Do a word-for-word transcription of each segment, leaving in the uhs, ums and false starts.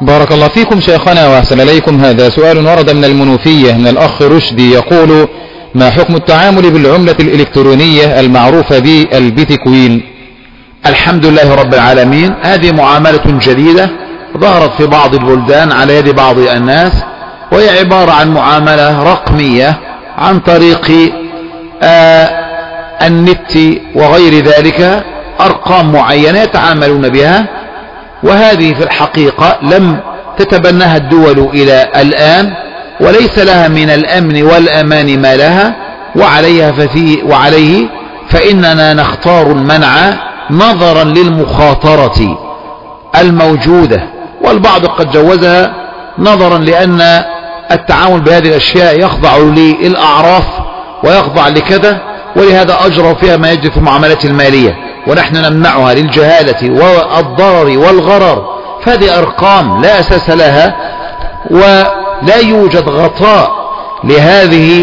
بارك الله فيكم شيخنا وأحسن إليكم. هذا سؤال ورد من المنوفية من الأخ رشدي يقول: ما حكم التعامل بالعملة الإلكترونية المعروفة بالبيتكوين؟ الحمد لله رب العالمين. هذه معاملة جديدة ظهرت في بعض البلدان على يد بعض الناس، وهي عبارة عن معاملة رقمية عن طريق آه النت وغير ذلك، أرقام معينة يتعاملون بها، وهذه في الحقيقة لم تتبناها الدول إلى الآن، وليس لها من الأمن والأمان ما لها، وعليها ففي وعليه فإننا نختار المنع نظرا للمخاطرة الموجودة، والبعض قد جوزها نظرا لأن التعامل بهذه الأشياء يخضع للأعراف ويخضع لكذا، ولهذا أجروا فيها ما يجري في المعاملات المالية، ونحن نمنعها للجهالة والضرر والغرر. فهذه أرقام لا أساس لها، ولا يوجد غطاء لهذه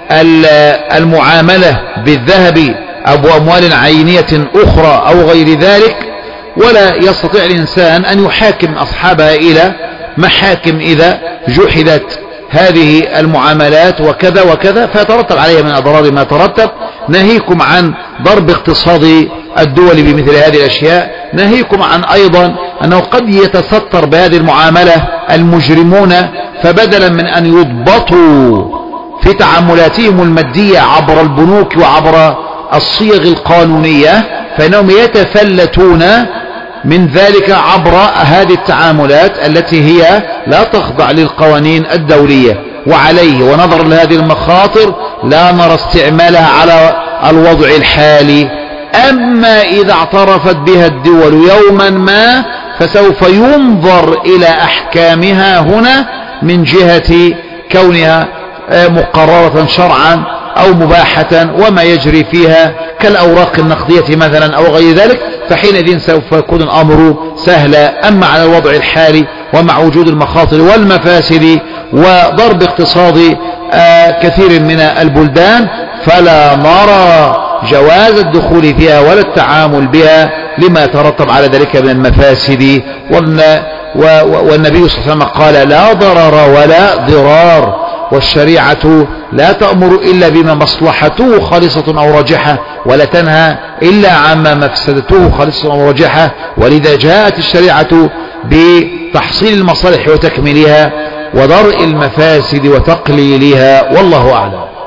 المعاملة بالذهب أو أموال عينية أخرى أو غير ذلك، ولا يستطيع الإنسان أن يحاكم أصحابها إلى محاكم إذا جحدت هذه المعاملات وكذا وكذا، فيترتب عليها من أضرار ما ترتب. ناهيكم عن ضرب اقتصاد الدول بمثل هذه الأشياء، ناهيكم عن أيضا أنه قد يتستر بهذه المعاملة المجرمون، فبدلا من أن يضبطوا في تعاملاتهم المادية عبر البنوك وعبر الصيغ القانونية، فإنهم يتفلتون من ذلك عبر هذه التعاملات التي هي لا تخضع للقوانين الدولية. وعليه ونظرا لهذه المخاطر لا نرى استعمالها على الوضع الحالي. أما إذا اعترفت بها الدول يوما ما فسوف ينظر إلى أحكامها هنا من جهة كونها مقررة شرعا أو مباحة وما يجري فيها كالأوراق النقدية مثلا أو غير ذلك، فحينئذ سوف يكون الأمر سهلا. أما على الوضع الحالي ومع وجود المخاطر والمفاسد وضرب اقتصاد كثير من البلدان فلا نرى جواز الدخول فيها ولا التعامل بها لما ترتب على ذلك من المفاسد. والنبي صلى الله عليه وسلم قال: لا ضرر ولا ضرار، والشريعة لا تأمر إلا بما مصلحته خالصة أو راجحة، ولا تنهى إلا عما مفسدته خالصة أو راجحة. ولذا جاءت الشريعة بتحصيل المصالح وتكميلها ودرء المفاسد وتقليلها، والله أعلم.